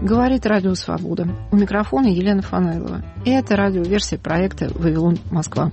Говорит Радио Свобода. У микрофона Елена Фанайлова. И это радиоверсия проекта «Вавилон, Москва».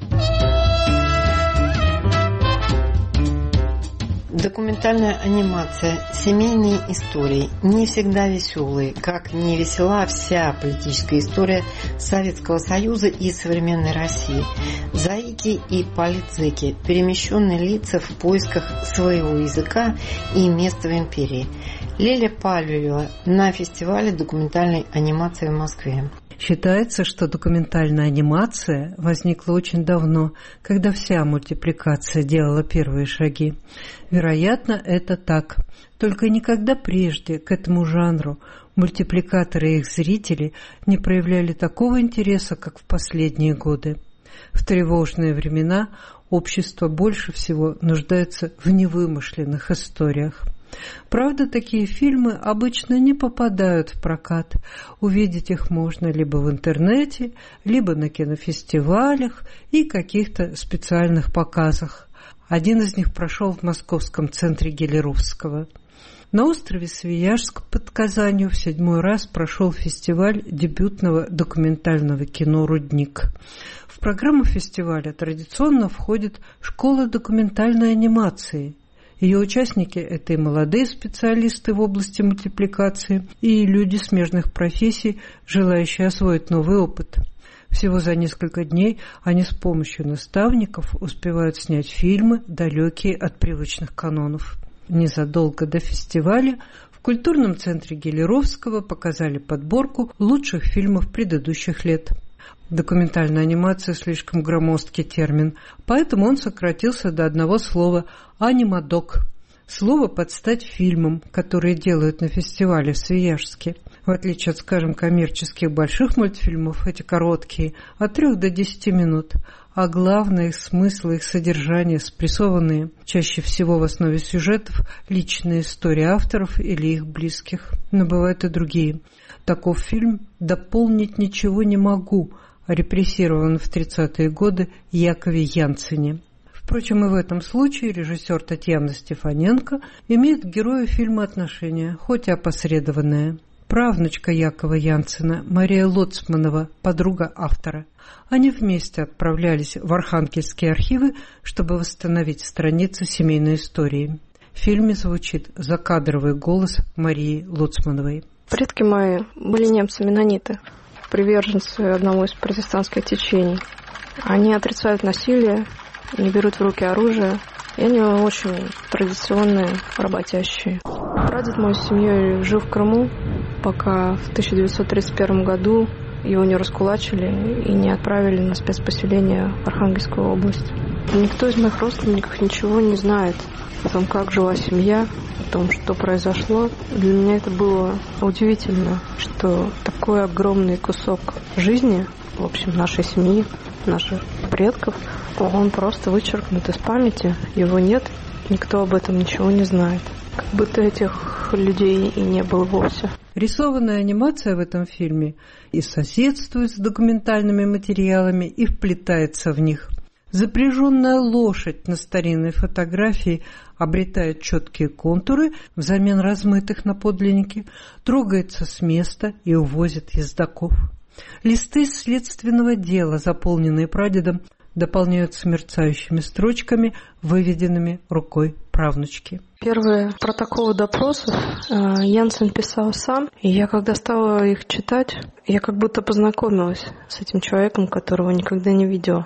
Документальная анимация, семейные истории, не всегда веселые, как не весела вся политическая история Советского Союза и современной России. Заики и политзеки, перемещенные лица в поисках своего языка и места в империи. Лиля Павлова на фестивале документальной анимации в Москве. Считается, что документальная анимация возникла очень давно, когда вся мультипликация делала первые шаги. Вероятно, это так. Только никогда прежде к этому жанру мультипликаторы и их зрители не проявляли такого интереса, как в последние годы. В тревожные времена общество больше всего нуждается в невымышленных историях. Правда, такие фильмы обычно не попадают в прокат. Увидеть их можно либо в интернете, либо на кинофестивалях и каких-то специальных показах. Один из них прошел в Московском центре Гелеровского. На острове Свияжск под Казанью в 7-й раз прошел фестиваль дебютного документального кино «Рудник». В программу фестиваля традиционно входит школа документальной анимации. Ее участники – это и молодые специалисты в области мультипликации, и люди смежных профессий, желающие освоить новый опыт. Всего за несколько дней они с помощью наставников успевают снять фильмы, далекие от привычных канонов. Незадолго до фестиваля в культурном центре Гелеровского показали подборку лучших фильмов предыдущих лет. Документальная анимация – слишком громоздкий термин, поэтому он сократился до одного слова – анимадок. Слово под стать фильмам, которые делают на фестивале в Свияжске. В отличие от, скажем, коммерческих больших мультфильмов, эти короткие – от 3 до 10 минут. А главное, их смысл, их содержание спрессованные, чаще всего в основе сюжетов, личные истории авторов или их близких. Но бывают и другие. Таков фильм «Дополнить ничего не могу», о репрессированном в 30-е годы Якове Янцене. Впрочем, и в этом случае режиссер Татьяна Стефаненко имеет к герою фильма отношение, хоть и опосредованное. Правнучка Якова Янцена, Мария Лоцманова, подруга автора. Они вместе отправлялись в Архангельские архивы, чтобы восстановить страницы семейной истории. В фильме звучит закадровый голос Марии Лоцмановой. Предки мои были немцы-меннониты, приверженцы одного из протестантских течений. Они отрицают насилие, не берут в руки оружие, и они очень традиционные, работящие. Прадед мой с семьей жил в Крыму, пока в 1931 году его не раскулачили и не отправили на спецпоселение в Архангельскую область. Никто из моих родственников ничего не знает о том, как жила семья, о том, что произошло. Для меня это было удивительно, что такой огромный кусок жизни, в общем, нашей семьи, наших предков, он просто вычеркнут из памяти, его нет, никто об этом ничего не знает. Как будто этих людей и не было вовсе. Рисованная анимация в этом фильме и соседствует с документальными материалами, и вплетается в них. Запряженная лошадь на старинной фотографии обретает четкие контуры взамен размытых на подлиннике, трогается с места и увозит ездоков. Листы следственного дела, заполненные прадедом, дополняются мерцающими строчками, выведенными рукой правнучки. Первые протоколы допросов Янцен писал сам, и я, когда стала их читать, я как будто познакомилась с этим человеком, которого никогда не видела.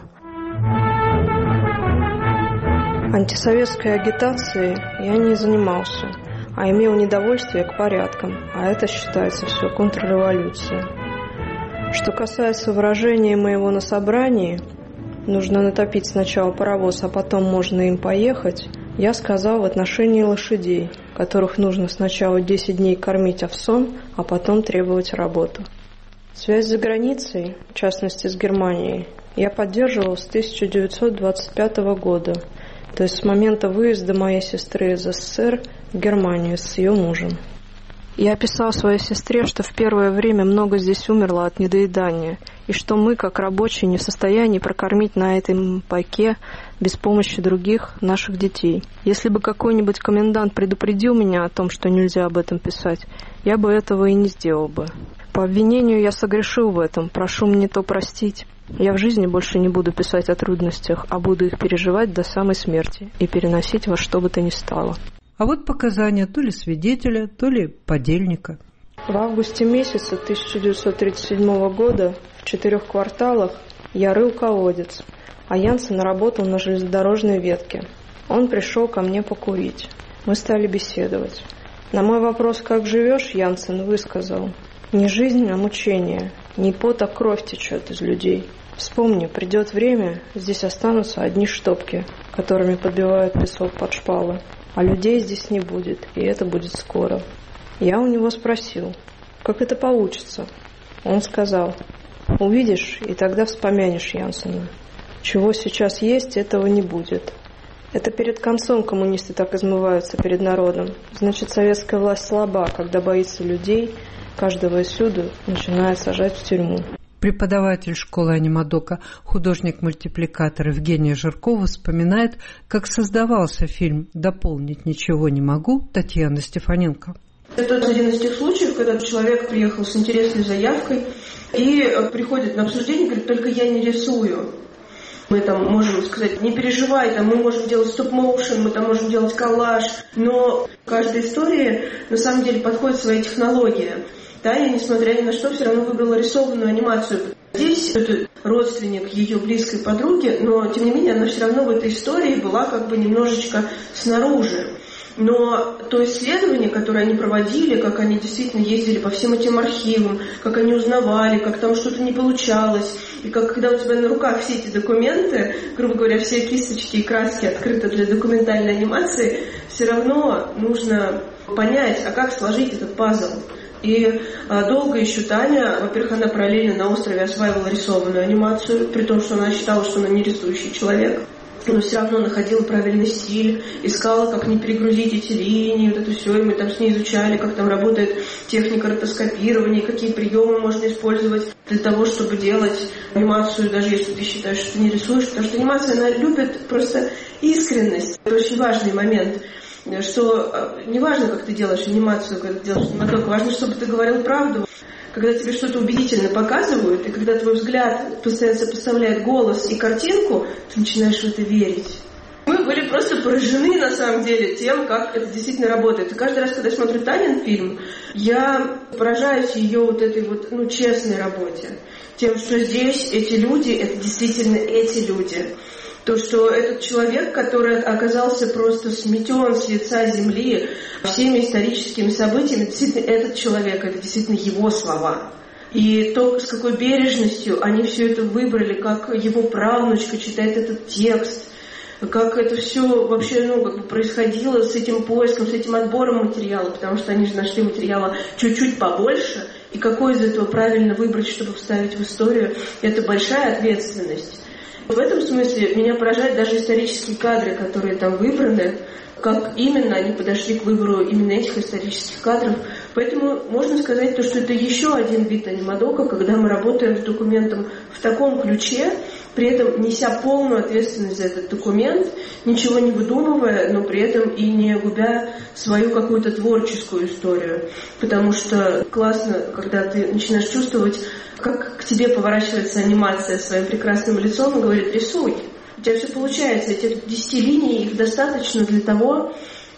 Антисоветской агитацией я не занимался, а имел недовольствие к порядкам, а это считается все контрреволюцией. Что касается выражения моего на собрании, нужно натопить сначала паровоз, а потом можно им поехать, я сказал в отношении лошадей, которых нужно сначала 10 дней кормить овсом, а потом требовать работу. Связь за границей, в частности с Германией, я поддерживал с 1925 года, то есть с момента выезда моей сестры из СССР в Германию с ее мужем. Я описал своей сестре, что в первое время много здесь умерло от недоедания, и что мы, как рабочие, не в состоянии прокормить на этом пайке без помощи других наших детей. Если бы какой-нибудь комендант предупредил меня о том, что нельзя об этом писать, я бы этого и не сделал бы. По обвинению я согрешил в этом, прошу мне то простить. Я в жизни больше не буду писать о трудностях, а буду их переживать до самой смерти и переносить во что бы то ни стало. А вот показания то ли свидетеля, то ли подельника. В августе месяца 1937 года в 4 кварталах я рыл колодец, а Янсен работал на железнодорожной ветке. Он пришел ко мне покурить. Мы стали беседовать. На мой вопрос «Как живешь?», Янсен высказал: «Не жизнь, а мучение. Не пот, а кровь течет из людей. Вспомни, придет время, здесь останутся одни штопки, которыми подбивают песок под шпалы. А людей здесь не будет, и это будет скоро». Я у него спросил, как это получится. Он сказал: «Увидишь, и тогда вспомянешь Янсена. Чего сейчас есть, этого не будет». Это перед концом коммунисты так измываются перед народом. Значит, советская власть слаба, когда боится людей, каждого отсюда начинает сажать в тюрьму. Преподаватель школы анимадока, художник-мультипликатор Евгения Жиркова вспоминает, как создавался фильм «Дополнить ничего не могу» Татьяны Стефаненко. Это один из тех случаев, когда человек приехал с интересной заявкой и приходит на обсуждение и говорит: «Только я не рисую». Мы там можем сказать: «Не переживай, там мы можем делать стоп-моушен, мы там можем делать коллаж». Но каждой истории на самом деле подходит своя технология. Таня, несмотря ни на что, все равно выбрала рисованную анимацию. Здесь это родственник ее близкой подруги, но тем не менее она все равно в этой истории была как бы немножечко снаружи. Но то исследование, которое они проводили, как они действительно ездили по всем этим архивам, как они узнавали, как там что-то не получалось, и как когда у тебя на руках все эти документы, грубо говоря, все кисточки и краски открыты для документальной анимации, все равно нужно понять, а как сложить этот пазл. И долго еще Таня, во-первых, она параллельно на острове осваивала рисованную анимацию, при том, что она считала, что она не рисующий человек, но все равно находила правильный стиль, искала, как не перегрузить эти линии, вот это все, и мы там с ней изучали, как там работает техника ротоскопирования, какие приемы можно использовать для того, чтобы делать анимацию, даже если ты считаешь, что ты не рисуешь, потому что анимация, она любит просто искренность. Это очень важный момент, что не важно, как ты делаешь анимацию, когда ты делаешь аниматок, важно, чтобы ты говорил правду. Когда тебе что-то убедительно показывают, и когда твой взгляд постоянно сопоставляет голос и картинку, ты начинаешь в это верить. Мы были просто поражены, на самом деле, тем, как это действительно работает. И каждый раз, когда я смотрю Танин фильм, я поражаюсь ее вот этой вот, честной работе. Тем, что здесь эти люди, это действительно эти люди. То, что этот человек, который оказался просто сметен с лица земли всеми историческими событиями, действительно этот человек, это действительно его слова. И то, с какой бережностью они все это выбрали, как его правнучка читает этот текст, как это все вообще происходило с этим поиском, с этим отбором материала, потому что они же нашли материала чуть-чуть побольше, и какой из этого правильно выбрать, чтобы вставить в историю, это большая ответственность. В этом смысле меня поражают даже исторические кадры, которые там выбраны, как именно они подошли к выбору именно этих исторических кадров. Поэтому можно сказать, что это еще один вид анимадока, когда мы работаем с документом в таком ключе, при этом неся полную ответственность за этот документ, ничего не выдумывая, но при этом и не губя свою какую-то творческую историю. Потому что классно, когда ты начинаешь чувствовать, как к тебе поворачивается анимация своим прекрасным лицом и говорит: рисуй. У тебя все получается, этих 10 линий, их достаточно для того,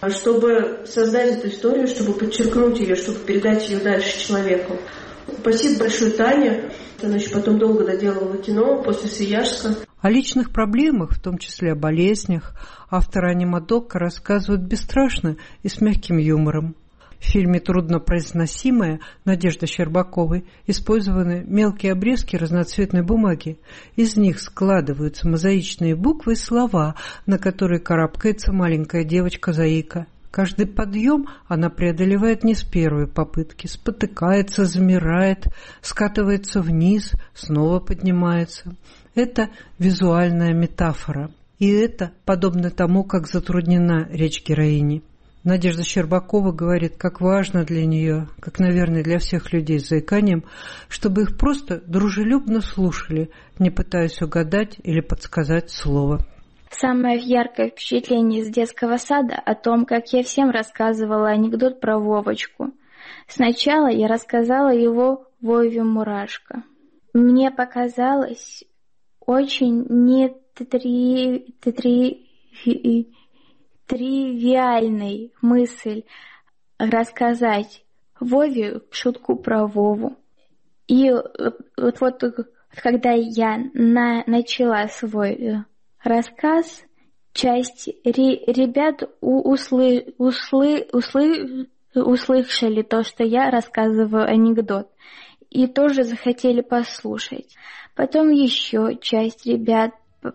чтобы создать эту историю, чтобы подчеркнуть ее, чтобы передать ее дальше человеку. Спасибо большое Тане. Она еще потом долго доделывала кино после Свияжска. О личных проблемах, в том числе о болезнях, авторы анимадока рассказывают бесстрашно и с мягким юмором. В фильме «Труднопроизносимое» Надежды Щербаковой использованы мелкие обрезки разноцветной бумаги. Из них складываются мозаичные буквы и слова, на которые карабкается маленькая девочка-заика. Каждый подъем она преодолевает не с первой попытки, спотыкается, замирает, скатывается вниз, снова поднимается. Это визуальная метафора. И это подобно тому, как затруднена речь героини. Надежда Щербакова говорит, как важно для нее, как, наверное, для всех людей с заиканием, чтобы их просто дружелюбно слушали, не пытаясь угадать или подсказать слово. Самое яркое впечатление из детского сада о том, как я всем рассказывала анекдот про Вовочку. Сначала я рассказала его Вове Мурашко. Мне показалось очень тривиальной мысль рассказать Вове шутку про Вову. И вот когда я начала свой рассказ, часть ребят услышали то, что я рассказываю анекдот, и тоже захотели послушать. Потом еще часть ребят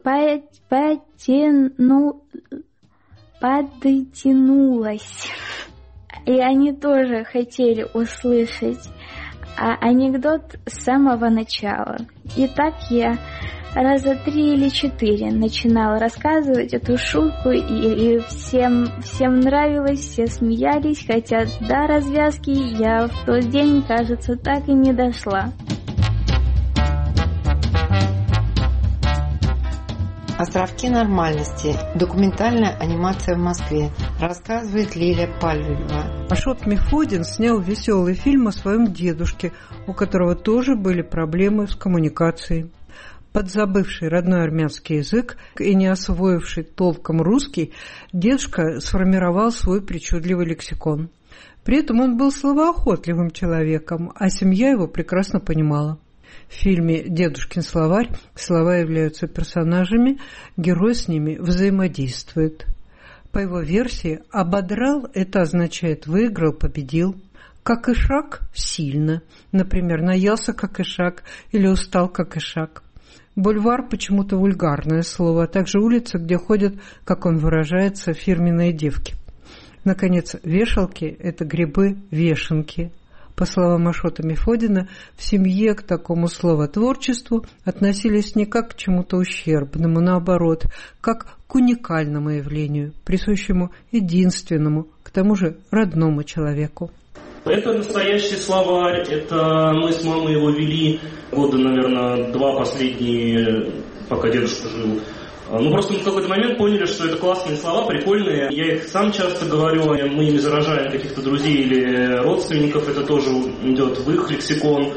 подтянулась, и они тоже хотели услышать анекдот с самого начала. И так я раза 3 или 4 начинала рассказывать эту шутку, и всем нравилось, все смеялись, хотя до развязки я в тот день, кажется, так и не дошла. «Островки нормальности. Документальная анимация в Москве», рассказывает Лилия Пальвелева. Ашот Мефодин снял веселый фильм о своем дедушке, у которого тоже были проблемы с коммуникацией. Подзабывший родной армянский язык и не освоивший толком русский, дедушка сформировал свой причудливый лексикон. При этом он был словоохотливым человеком, а семья его прекрасно понимала. В фильме «Дедушкин словарь» слова являются персонажами, герой с ними взаимодействует. По его версии, «ободрал» — это означает «выиграл, победил». «Как ишак» — «сильно». Например, «наелся как ишак» или «устал как ишак». Бульвар почему-то вульгарное слово, а также улица, где ходят, как он выражается, фирменные девки. Наконец, вешалки – это грибы-вешенки. По словам Ашота Мефодина, в семье к такому словотворчеству относились не как к чему-то ущербному, наоборот, как к уникальному явлению, присущему единственному, к тому же родному человеку. Это настоящий словарь, это мы с мамой его вели года, наверное, 2 последние, пока дедушка жил. Просто мы в какой-то момент поняли, что это классные слова, прикольные. Я их сам часто говорю, мы ими заражаем каких-то друзей или родственников, это тоже идет в их лексикон.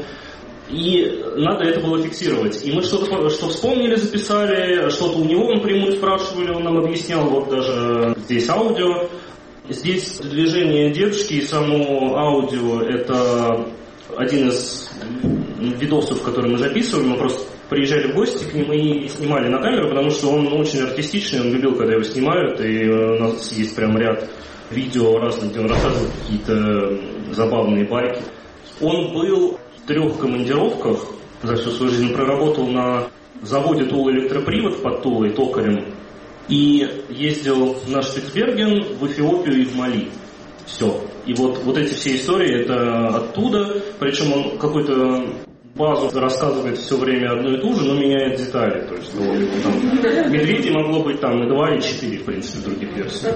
И надо это было фиксировать. И мы что вспомнили, записали, что-то у него напрямую спрашивали, он нам объяснял, вот даже здесь аудио. Здесь движение дедушки и само аудио – это один из видосов, которые мы записывали. Мы просто приезжали в гости к нему и снимали на камеру, потому что он очень артистичный, он любил, когда его снимают. И у нас есть прям ряд видео разных, где он рассказывает какие-то забавные байки. Он был в 3 командировках за всю свою жизнь. Проработал на заводе Тула-электропривод под Тулой токарем. И ездил на Шпицберген, в Эфиопию и в Мали. Все. И вот эти все истории, это оттуда. Причем он какую-то базу рассказывает все время одну и ту же, но меняет детали. То есть медведей могло быть там и 2, и 4, в принципе, в других версиях.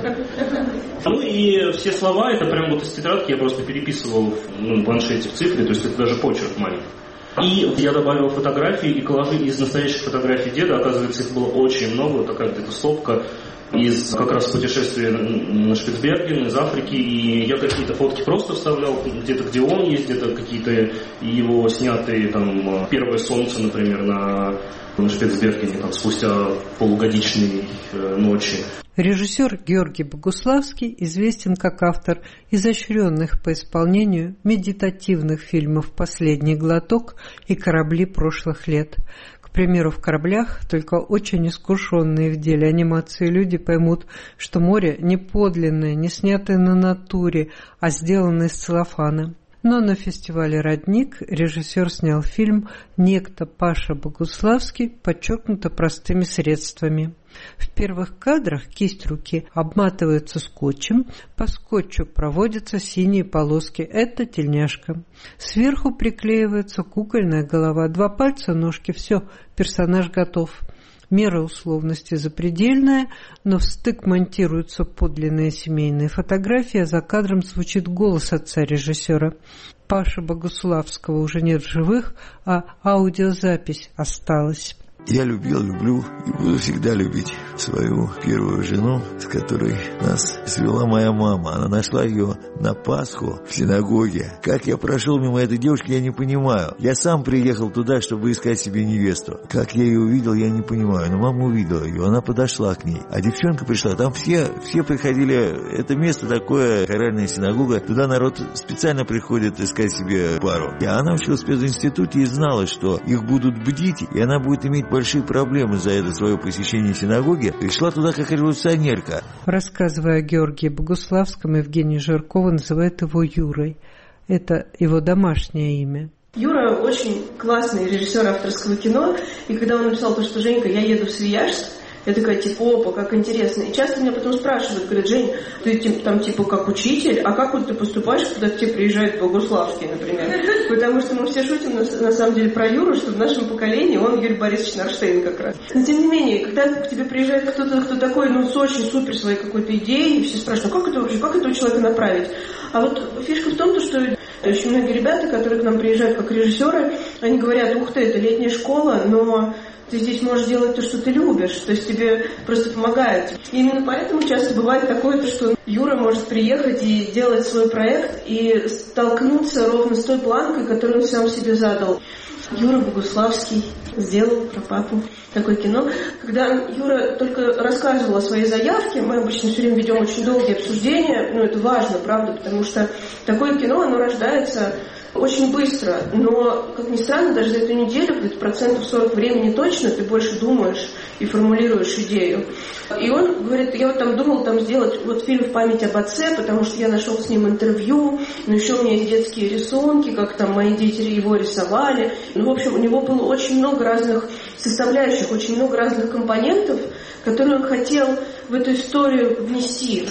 И все слова, это прям вот из тетрадки я просто переписывал в планшете в цифре, то есть это даже почерк маленький. И я добавил фотографии и коллажи из настоящих фотографий деда. Оказывается, их было очень много. Вот такая где-то стопка из как раз путешествия на Шпицберген, из Африки. И я какие-то фотки просто вставлял, где-то где он есть, где-то какие-то его снятые, там, первое солнце, например, на Шпицбергене, там, спустя полугодичные ночи. Режиссер Георгий Богуславский известен как автор изощренных по исполнению медитативных фильмов «Последний глоток» и «Корабли прошлых лет». К примеру, в «Кораблях» только очень искушенные в деле анимации люди поймут, что море не подлинное, не снятое на натуре, а сделано из целлофана. Но на фестивале «Родник» режиссер снял фильм «Некто Паша Богуславский» подчеркнуто простыми средствами. В первых кадрах кисть руки обматывается скотчем, по скотчу проводятся синие полоски. Это тельняшка. Сверху приклеивается кукольная голова, 2 пальца, ножки. Все, персонаж готов. Мера условности запредельная, но в стык монтируются подлинные семейные фотографии, а за кадром звучит голос отца режиссера. Паши Богуславского уже нет в живых, а аудиозапись осталась. Я любил, люблю и буду всегда любить свою первую жену, с которой нас свела моя мама. Она нашла ее на Пасху в синагоге. Как я прошел мимо этой девушки, я не понимаю. Я сам приехал туда, чтобы искать себе невесту. Как я ее увидел, я не понимаю. Но мама увидела ее, она подошла к ней. А девчонка пришла, там все приходили. Это место такое, хоральная синагога. Туда народ специально приходит искать себе пару. И она училась в пединституте и знала, что их будут бдить, и она будет иметь большие проблемы за это свое посещение синагоги, пришла туда как революционерка. Рассказывая о Георгии Богуславском, Евгения Жиркова называет его Юрой. Это его домашнее имя. Юра очень классный режиссер авторского кино, и когда он написал то, что «Женька, я еду в Свияжск», я такая, типа, опа, как интересно. И часто меня потом спрашивают, говорят: Жень, ты там, типа, как учитель, а как вот ты поступаешь, когда к тебе приезжает Богуславский, например? Потому что мы все шутим, на самом деле, про Юру, что в нашем поколении он Юрий Борисович Нарштейн как раз. Но, тем не менее, когда к тебе приезжает кто-то, кто такой, с очень супер своей какой-то идеей, все спрашивают: как это вообще, как этого человека направить? А вот фишка в том, что очень многие ребята, которые к нам приезжают как режиссеры, они говорят: ух ты, это летняя школа, но ты здесь можешь делать то, что ты любишь, то есть тебе просто помогают. И именно поэтому часто бывает такое, что Юра может приехать и делать свой проект и столкнуться ровно с той планкой, которую он сам себе задал. Юра Богуславский сделал про папу такое кино. Когда Юра только рассказывал о своей заявке, мы обычно все время ведем очень долгие обсуждения, это важно, правда, потому что такое кино, оно рождается очень быстро, но, как ни странно, даже за эту неделю, где-то 40% времени точно, ты больше думаешь и формулируешь идею. И он говорит: я вот там думал сделать фильм в память об отце, потому что я нашел с ним интервью, но еще у меня есть детские рисунки, как там мои дети его рисовали. В общем, у него было очень много разных составляющих, очень много разных компонентов, которые он хотел в эту историю внести.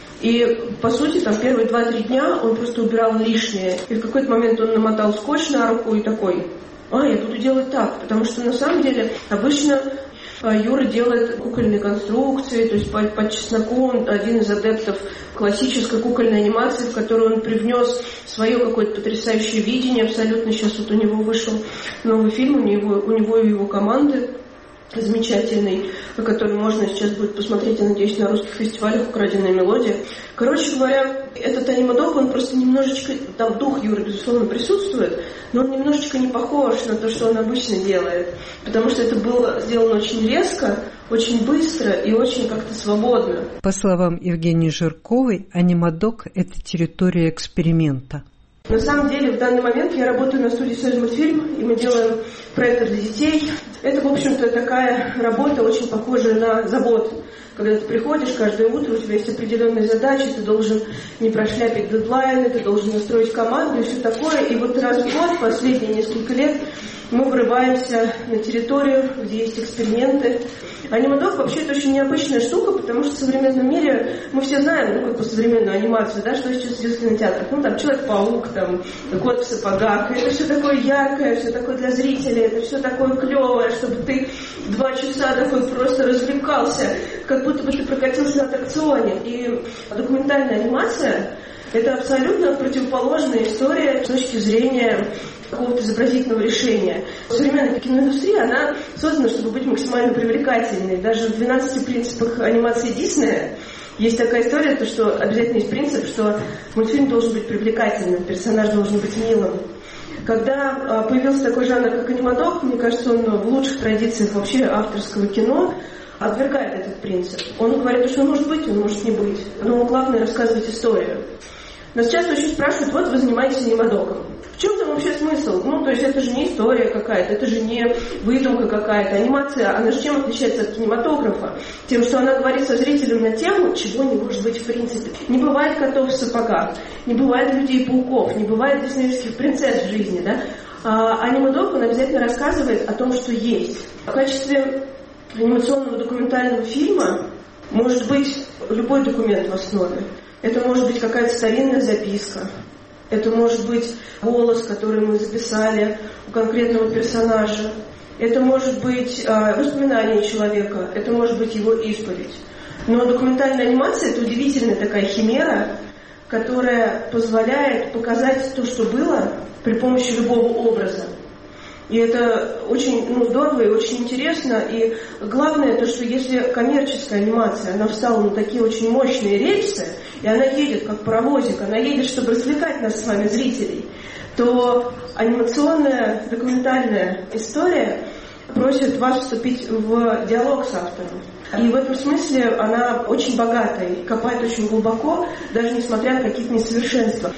И, по сути, первые 2-3 дня он просто убирал лишнее. И в какой-то момент он намотал скотч на руку и такой: я буду делать так. Потому что, на самом деле, обычно Юра делает кукольные конструкции, то есть по чесноку он один из адептов классической кукольной анимации, в которую он привнес свое какое-то потрясающее видение абсолютно. Сейчас у него вышел новый фильм, у него и его команды замечательный, который можно сейчас будет посмотреть, я надеюсь, на русских фестивалях «Украденная мелодия». Короче говоря, этот анимадок, он просто немножечко, там дух Юры, безусловно, присутствует, но он немножечко не похож на то, что он обычно делает, потому что это было сделано очень резко, очень быстро и очень как-то свободно. По словам Евгении Жирковой, анимадок – это территория эксперимента. На самом деле, в данный момент я работаю на студии «Союзмультфильм», и мы делаем проекты для детей. Это, в общем-то, такая работа, очень похожая на завод. Когда ты приходишь каждое утро, у тебя есть определенные задачи, ты должен не прошляпить дедлайны, ты должен настроить команду и все такое. И вот раз в год, последние несколько лет, мы врываемся на территорию, где есть эксперименты. Анимадок вообще это очень необычная штука, потому что в современном мире мы все знаем, как по современную анимацию, что сейчас идет в кинотеатрах. Там Человек-паук, Кот в сапогах. Это все такое яркое, все такое для зрителей, это все такое клевое, чтобы ты 2 часа такой просто развлекался, как будто бы ты прокатился на аттракционе. И документальная анимация — это абсолютно противоположная история с точки зрения какого-то изобразительного решения. Современная киноиндустрия, она создана, чтобы быть максимально привлекательной. Даже в 12 принципах анимации Диснея есть такая история, то, что обязательно есть принцип, что мультфильм должен быть привлекательным, персонаж должен быть милым. Когда появился такой жанр, как анимадок, мне кажется, он в лучших традициях вообще авторского кино отвергает этот принцип. Он говорит, что он может быть, он может не быть. Но главное рассказывать историю. Нас часто очень спрашивают: вот вы занимаетесь анимадоком. В чем там вообще смысл? То есть это же не история какая-то, это же не выдумка какая-то. Анимация, она же чем отличается от кинематографа? Тем, что она говорит со зрителем на тему, чего не может быть в принципе. Не бывает котов в сапогах, не бывает людей-пауков, не бывает диснеевских принцесс в жизни, да? А анимадок, он обязательно рассказывает о том, что есть. В качестве анимационного документального фильма может быть любой документ в основе. Это может быть какая-то старинная записка. Это может быть голос, который мы записали у конкретного персонажа. это может быть воспоминание человека, это может быть его исповедь. Но документальная анимация – это удивительная такая химера, которая позволяет показать то, что было, при помощи любого образа. И это очень здорово и очень интересно. И главное то, что если коммерческая анимация, она встала на такие очень мощные рельсы, и она едет как паровозик, она едет, чтобы развлекать нас с вами, зрителей, то анимационная документальная история просит вас вступить в диалог с автором. И в этом смысле она очень богатая и копает очень глубоко, даже несмотря на какие-то несовершенства.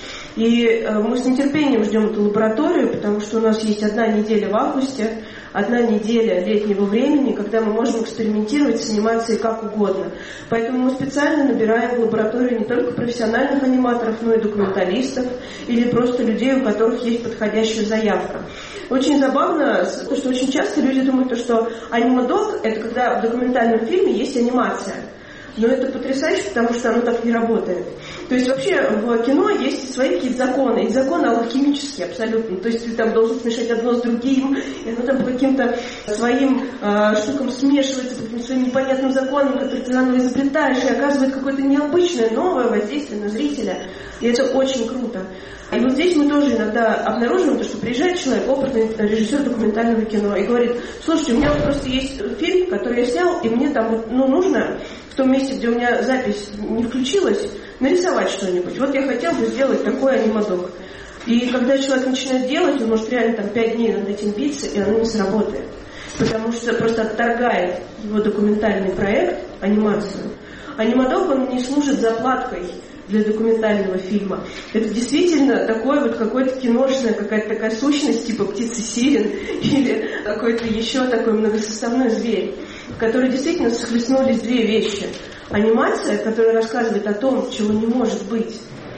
И мы с нетерпением ждем эту лабораторию, потому что у нас есть 1 неделя в августе, 1 неделя летнего времени, когда мы можем экспериментировать с анимацией как угодно. Поэтому мы специально набираем в лабораторию не только профессиональных аниматоров, но и документалистов или просто людей, у которых есть подходящая заявка. Очень забавно, что очень часто люди думают, что анимадок – это когда в документальном фильме есть анимация. Но это потрясающе, потому что оно так не работает. То есть вообще в кино есть свои какие-то законы, и законы алхимические абсолютно. То есть ты там должен смешать одно с другим, и оно там по каким-то своим штукам смешивается, по каким-то своим непонятным законам, которые ты заново изобретаешь, и оказывает какое-то необычное, новое воздействие на зрителя. И это очень круто. И вот здесь мы тоже иногда обнаруживаем то, что приезжает человек, опытный режиссер документального кино, и говорит: слушайте, у меня вот просто есть фильм, который я снял, и мне там нужно в том месте, где у меня запись не включилась, нарисовать что-нибудь. Вот я хотел бы сделать такой анимадок. И когда человек начинает делать, он может реально там 5 дней над этим биться, и оно не сработает. Потому что просто отторгает его документальный проект, анимацию. Анимадок, он не служит заплаткой для документального фильма. Это действительно такое вот какое-то киношное, какая-то такая сущность, типа птицы сирен или какой-то еще такой многосоставной зверь, в которой действительно схлестнулись 2 вещи. Анимация, которая рассказывает о том, чего не может быть,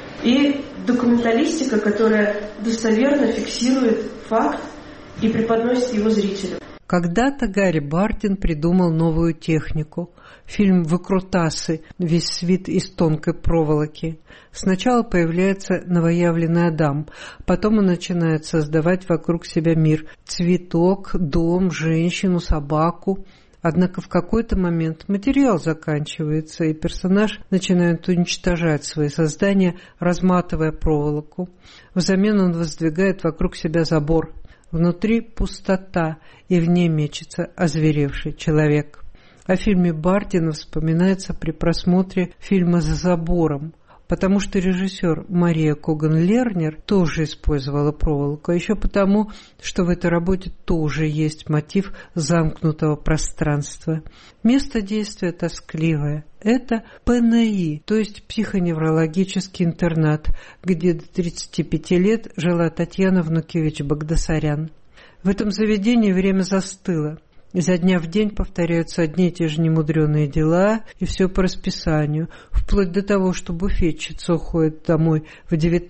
и документалистика, которая достоверно фиксирует факт и преподносит его зрителю. Когда-то Гарри Бардин придумал новую технику. Фильм «Выкрутасы», весь свит из тонкой проволоки. Сначала появляется новоявленный Адам, потом он начинает создавать вокруг себя мир. Цветок, дом, женщину, собаку. Однако в какой-то момент материал заканчивается, и персонаж начинает уничтожать свои создания, разматывая проволоку. Взамен он воздвигает вокруг себя забор. Внутри пустота, и в ней мечется озверевший человек. О фильме Бардина вспоминается при просмотре фильма «За забором», потому что режиссер Мария Коган-Лернер тоже использовала проволоку, а еще потому, что в этой работе тоже есть мотив замкнутого пространства. Место действия тоскливое. Это ПНИ, то есть психоневрологический интернат, где до 35 лет жила Татьяна Внукевич-Багдасарян. В этом заведении время застыло. Изо дня в день повторяются одни и те же немудреные дела, и все по расписанию, вплоть до того, что буфетчица уходит домой в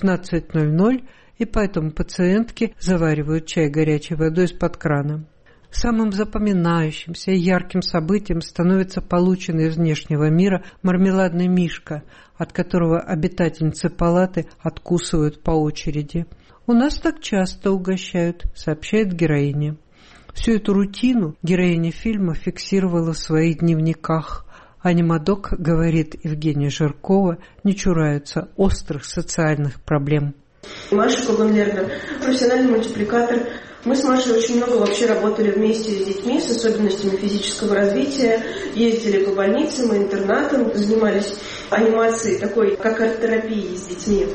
19:00, и поэтому пациентки заваривают чай горячей водой из-под крана. Самым запоминающимся и ярким событием становится полученный из внешнего мира мармеладный мишка, от которого обитательницы палаты откусывают по очереди. «У нас так часто угощают», — сообщает героиня. Всю эту рутину героиня фильма фиксировала в своих дневниках. Анимадок, говорит Евгения Жиркова, не чураются острых социальных проблем. Маша Коган-Лернер, профессиональный мультипликатор. Мы с Машей очень много вообще работали вместе с детьми с особенностями физического развития, ездили по больницам и интернатам, занимались анимацией такой, как арт-терапией с детьми.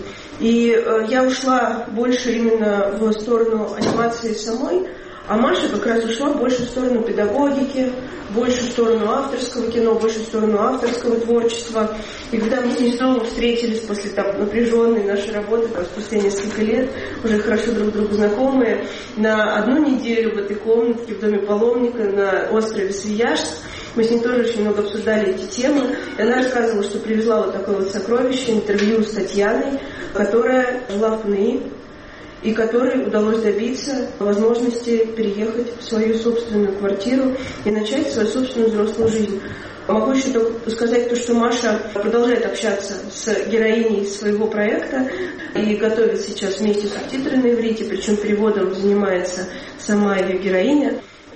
И я ушла больше именно в сторону анимации самой, а Маша как раз ушла больше в сторону педагогики, больше в сторону авторского кино, больше в сторону авторского творчества. И когда мы с ней снова встретились после напряженной нашей работы, спустя несколько лет, уже хорошо друг другу знакомые, на 1 неделю в этой комнатке в доме паломника на острове Свияжск, мы с ней тоже очень много обсуждали эти темы. И она рассказывала, что привезла вот такое вот сокровище, интервью с Татьяной, которая жила в ПНИ, и которой удалось добиться возможности переехать в свою собственную квартиру и начать свою собственную взрослую жизнь. Могу еще только сказать то, что Маша продолжает общаться с героиней своего проекта и готовит сейчас вместе субтитры на иврите, причем переводом занимается сама ее героиня.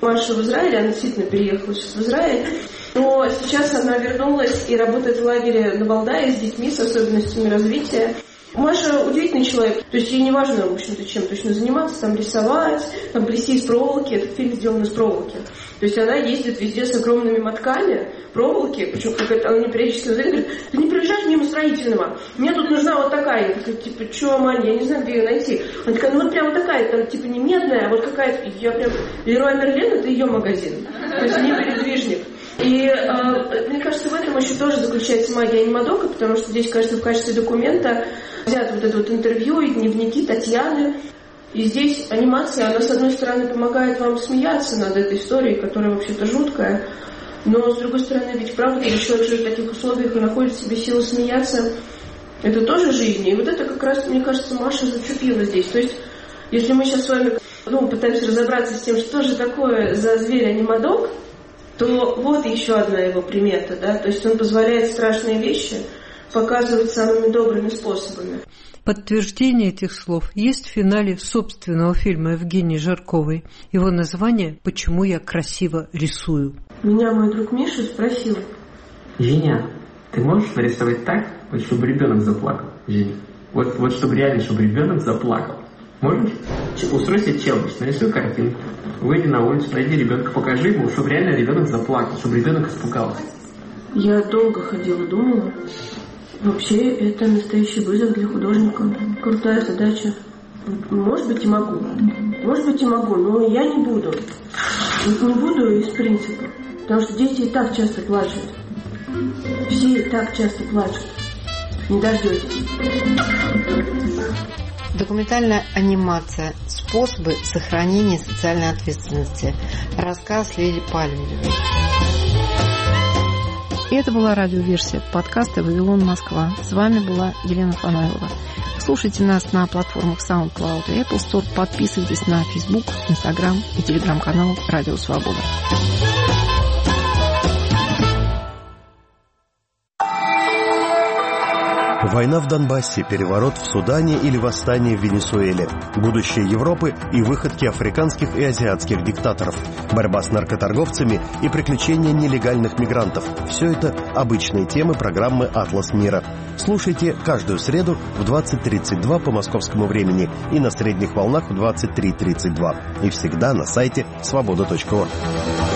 Маша в Израиле, она действительно переехала сейчас в Израиль, но сейчас она вернулась и работает в лагере на Валдае с детьми с особенностями развития. Маша удивительный человек, то есть ей не важно, в общем-то, чем точно заниматься, там рисовать, там плести из проволоки, этот фильм сделан из проволоки. То есть она ездит везде с огромными мотками проволоки, причем какая-то, она мне периодически говорит, ты не проезжаешь мимо строительного, мне тут нужна вот такая. Я такая, типа, что, Маня, я не знаю, где ее найти. Она такая, ну вот прям такая, там типа не медная, а вот какая-то, я прям, Леруа Мерлен, это ее магазин, то есть не передвижник. И мне кажется, в этом еще тоже заключается магия анимадока, потому что здесь, кажется, в качестве документа взят вот это вот интервью и дневники Татьяны. И здесь анимация, она, с одной стороны, помогает вам смеяться над этой историей, которая вообще-то жуткая, но, с другой стороны, ведь правда, когда человек живет в таких условиях и находит в себе силы смеяться, это тоже жизнь. И вот это как раз, мне кажется, Маша зацепила здесь. То есть, если мы сейчас с вами пытаемся разобраться с тем, что же такое за зверь анимадок, то вот еще одна его примета, да, то есть он позволяет страшные вещи показывать самыми добрыми способами. Подтверждение этих слов есть в финале собственного фильма Евгении Жарковой. Его название «Почему я красиво рисую». Меня мой друг Миша спросил: Женя, ты можешь нарисовать так, вот чтобы ребенок заплакал? Женя, вот чтобы реально, чтобы ребенок заплакал. Можешь? Устрой себе челлендж, нарисуй картинку, выйди на улицу, найди ребенка, покажи ему, чтобы реально ребенок заплакал, чтобы ребенок испугался. Я долго ходила, думала. Вообще, это настоящий вызов для художника. Крутая задача. Может быть, и могу. Может быть, и могу, но я не буду. Вот не буду из принципа. Потому что дети и так часто плачут. Все и так часто плачут. Не дождетесь. Документальная анимация. Способы сохранения социальной ответственности. Рассказ Лили Пальмеревой. И это была радиоверсия подкаста «Вавилон, Москва». С вами была Елена Фанойлова. Слушайте нас на платформах SoundCloud и Apple Store. Подписывайтесь на Facebook, Instagram и телеграм-канал «Радио Свобода». Война в Донбассе, переворот в Судане или восстание в Венесуэле, будущее Европы и выходки африканских и азиатских диктаторов, борьба с наркоторговцами и приключения нелегальных мигрантов – все это обычные темы программы «Атлас мира». Слушайте каждую среду в 20:32 по московскому времени и на средних волнах в 23:32. И всегда на сайте свобода.орг.